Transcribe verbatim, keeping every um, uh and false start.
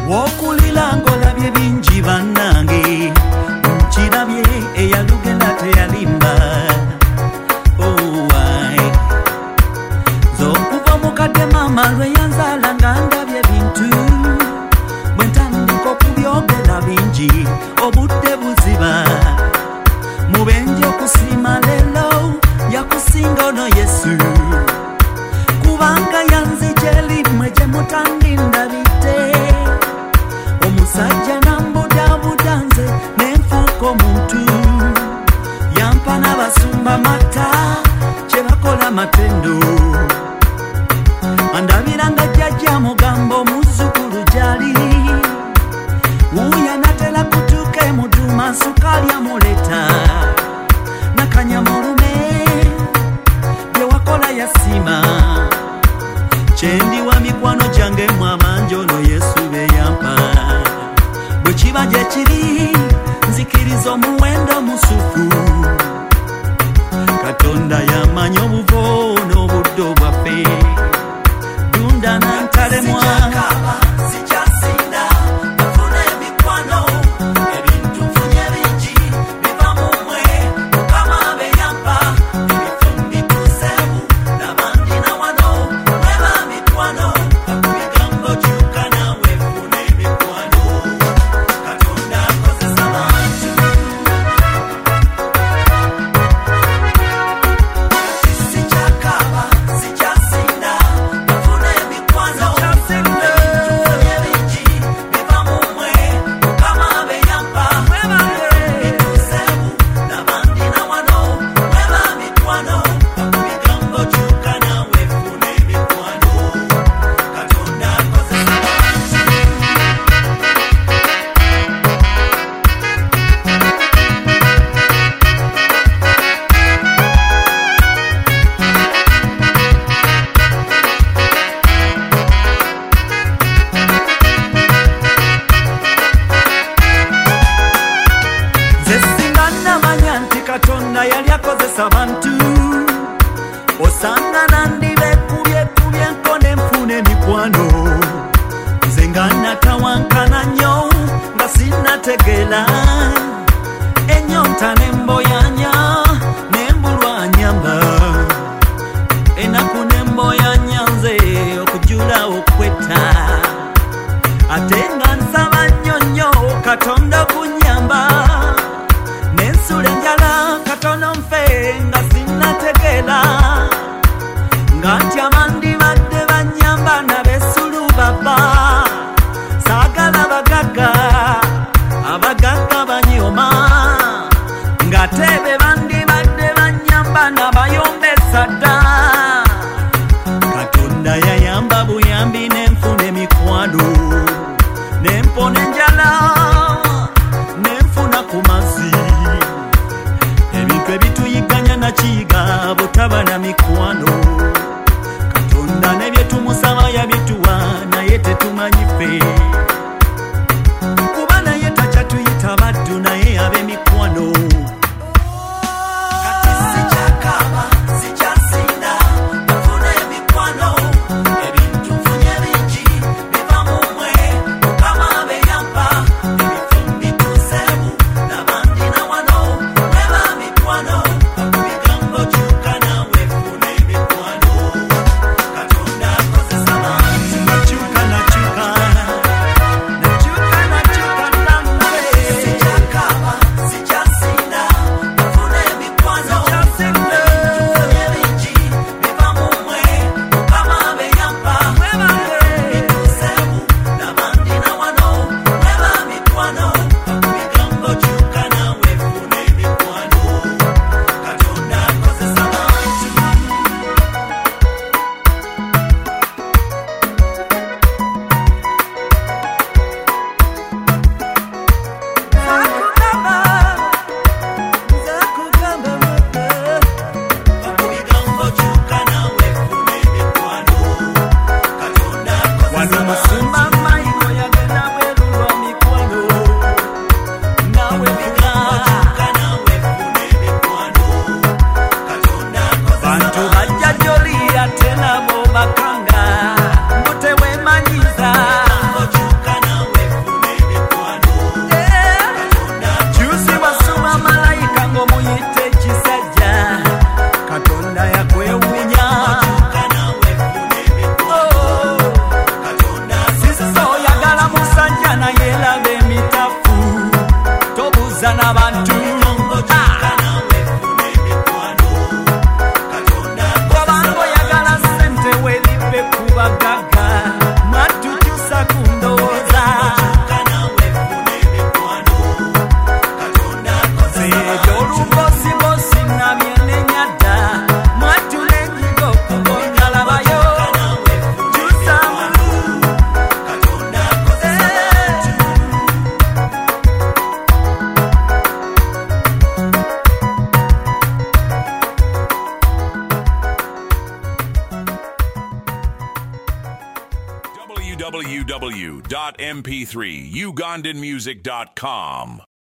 wokulila ngolabye bingi bannange nkirabye eyalugenda teyalimba zokuva mukadde maama lwe yanzaala nga ndabye bintu bwe ntandika okubyogera bingi obudde buziba mubenje okusiima leero yakusinga ono Yesu kubanga yanzijeli mwe gye mutandindabidde omusajja nambudabuda nze nenfuuka omuntu yampa n'abasumba mata kye bakola matendo andabiranga jjajja mugamba omuzzukulu gyali wuuya natera kutuuka emuduma sukali amuleta nakanyamulume bye wakola yasiima kyendi wa mikwano gyange mwamanji ono Yesu beyampa bwe kiba gye kiri nzikiriza omuwendo musufu Katonda yamanyi obuvo n'obudde bwaffe dunda nantalemwa Katonda yali akozesa abantu osanga nandibekubyekubye nko nenfuna emikwano nze nga natawankana nnyo nga sinnategeera ennyonta nemboyanya nembulwa nyamba enaku nemboyanya nze okujula okwetta ate nga nsaba nnyo nnyo Katonda kunyamba nensula enjala katono nfe nga sinnategeera nga ntya bandibadde banyamba nabesulu baba saagala bagagga abagagga banyooma nga tebe bandibadde banyamba nabayombesa dda Katonda yayamba buyambi nenfuna emikwano nempona enjala nenfuna ku mazzi ebintu ebituyiganya nakiyiga butaba na mikwano Katonda nebye tumusaba yabituwa naye tetumanyi ffe kuba naye tajja tuyita baddu naye ab'emikwano kati sikyakaba sikyasinda nafuna emikwano ebintu nfunye bingi biva mu mmwe Mukama beyampa ebifo mbituuseemu n'abandi na wano weba mikwano akubigambo kyuka nawe funa emikwano Katonda akozesa abantu nakyuka nakyuka nakyuka nakyuka namwe sikyakaba w w w dot m p three ugandan music dot com.